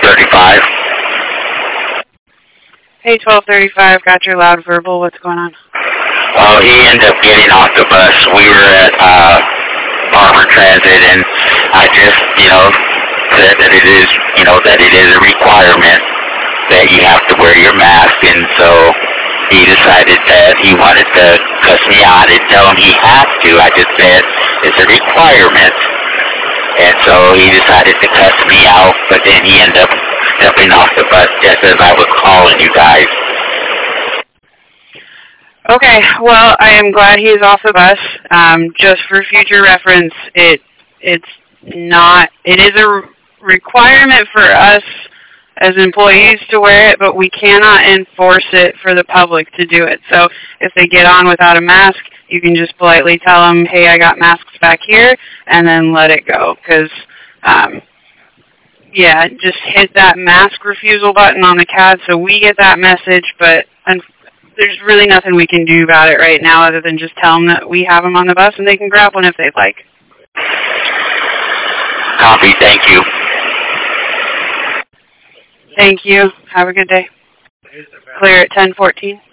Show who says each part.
Speaker 1: 1235.
Speaker 2: Hey, 1235, got your loud verbal. What's going on?
Speaker 1: Oh, he ended up getting off the bus. We were at Arbor Transit, and I just, said that it is, that it is a requirement that you have to wear your mask, and so he decided that he wanted to cuss me out. I didn't tell him he had to. I just said it's a requirement. And so he decided to cuss me out, but then he ended up stepping off the bus just as I was calling you guys.
Speaker 2: Okay, well, I am glad he's off the bus. Just for future reference, it is a requirement for us as employees to wear it, but we cannot enforce it for the public to do it. So if they get on without a mask, you can just politely tell them, hey, I got masks back here, and then let it go. Because, just hit that mask refusal button on the CAD so we get that message, but there's really nothing we can do about it right now other than just tell them that we have them on the bus and they can grab one if they'd like.
Speaker 1: Copy, thank you.
Speaker 2: Thank you. Have a good day. Clear at 10:14.